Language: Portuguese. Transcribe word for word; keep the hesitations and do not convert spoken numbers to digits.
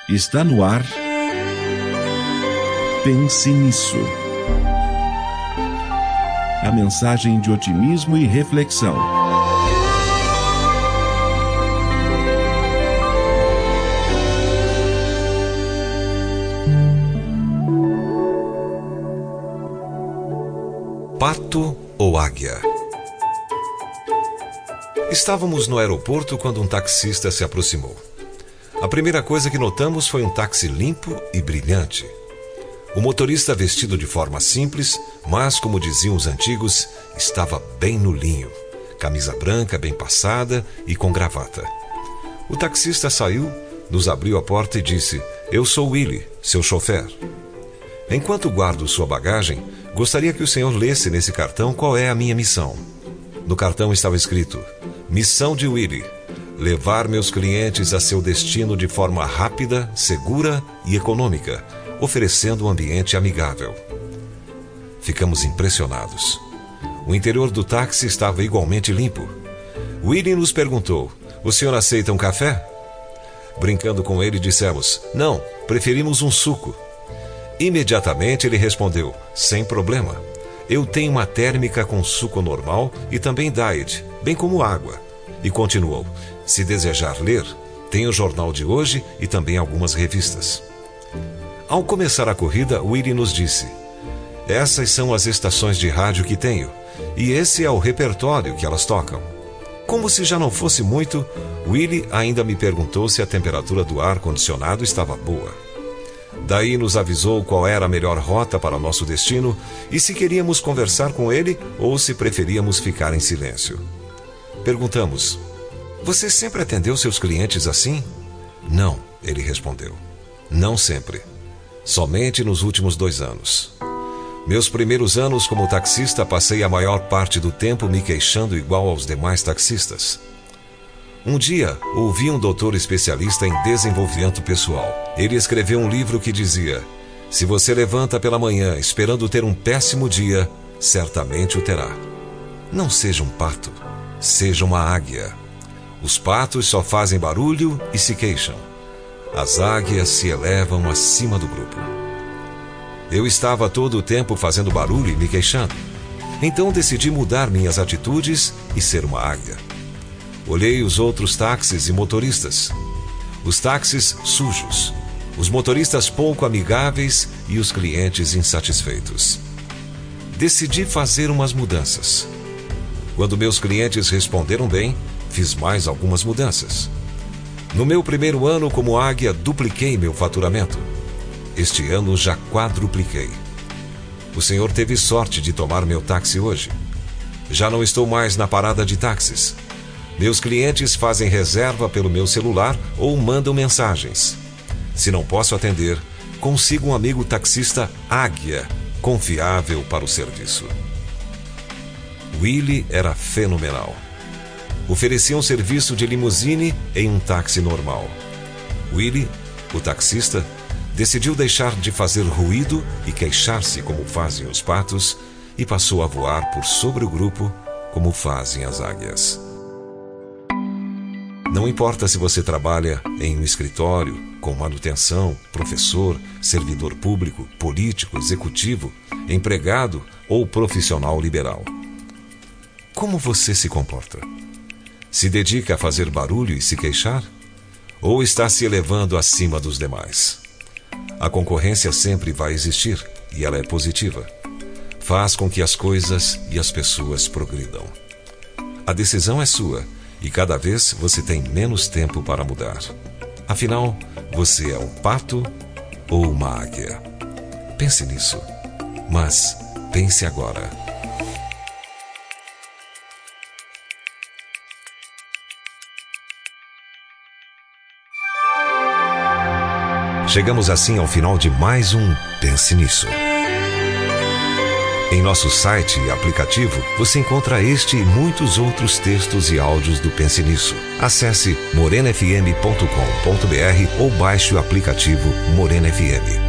Está no ar. Pense nisso. A mensagem de otimismo e reflexão. Pato ou águia? Estávamos no aeroporto quando um taxista se aproximou. A primeira coisa que notamos foi um táxi limpo e brilhante. O motorista, vestido de forma simples, mas, como diziam os antigos, estava bem no linho. Camisa branca bem passada e com gravata. O taxista saiu, nos abriu a porta e disse: "Eu sou Willy, seu chofer. Enquanto guardo sua bagagem, gostaria que o senhor lesse nesse cartão qual é a minha missão." No cartão estava escrito: "Missão de Willy: levar meus clientes a seu destino de forma rápida, segura e econômica, oferecendo um ambiente amigável." Ficamos impressionados. O interior do táxi estava igualmente limpo. Willy nos perguntou: "O senhor aceita um café?" Brincando com ele, dissemos: "Não, preferimos um suco." Imediatamente ele respondeu: "Sem problema. Eu tenho uma térmica com suco normal e também diet, bem como água." E continuou: "Se desejar ler, tem o jornal de hoje e também algumas revistas." Ao começar a corrida, Willy nos disse: "Essas são as estações de rádio que tenho, e esse é o repertório que elas tocam." Como se já não fosse muito, Willy ainda me perguntou se a temperatura do ar-condicionado estava boa. Daí nos avisou qual era a melhor rota para nosso destino e se queríamos conversar com ele ou se preferíamos ficar em silêncio. Perguntamos: "Você sempre atendeu seus clientes assim?" "Não," ele respondeu. "Não sempre. Somente nos últimos dois anos. Meus primeiros anos como taxista passei a maior parte do tempo me queixando igual aos demais taxistas. Um dia, ouvi um doutor especialista em desenvolvimento pessoal. Ele escreveu um livro que dizia: "Se você levanta pela manhã esperando ter um péssimo dia, certamente o terá. Não seja um pato, seja uma águia. Os patos só fazem barulho e se queixam. As águias se elevam acima do grupo." Eu estava todo o tempo fazendo barulho e me queixando. Então decidi mudar minhas atitudes e ser uma águia. Olhei os outros táxis e motoristas. Os táxis sujos, os motoristas pouco amigáveis e os clientes insatisfeitos. Decidi fazer umas mudanças. Quando meus clientes responderam bem, fiz mais algumas mudanças. No meu primeiro ano como águia, dupliquei meu faturamento. Este ano já quadrupliquei. O senhor teve sorte de tomar meu táxi hoje. Já não estou mais na parada de táxis. Meus clientes fazem reserva pelo meu celular ou mandam mensagens. Se não posso atender, consigo um amigo taxista águia, confiável para o serviço." Willy era fenomenal. Oferecia um serviço de limusine em um táxi normal. Willy, o taxista, decidiu deixar de fazer ruído e queixar-se como fazem os patos e passou a voar por sobre o grupo como fazem as águias. Não importa se você trabalha em um escritório, com manutenção, professor, servidor público, político, executivo, empregado ou profissional liberal. Como você se comporta? Se dedica a fazer barulho e se queixar? Ou está se elevando acima dos demais? A concorrência sempre vai existir e ela é positiva. Faz com que as coisas e as pessoas progridam. A decisão é sua. E cada vez você tem menos tempo para mudar. Afinal, você é um pato ou uma águia? Pense nisso. Mas pense agora. Chegamos assim ao final de mais um Pense Nisso. Em nosso site e aplicativo, você encontra este e muitos outros textos e áudios do Pense Nisso. Acesse morena f m ponto com ponto b r ou baixe o aplicativo Morena F M.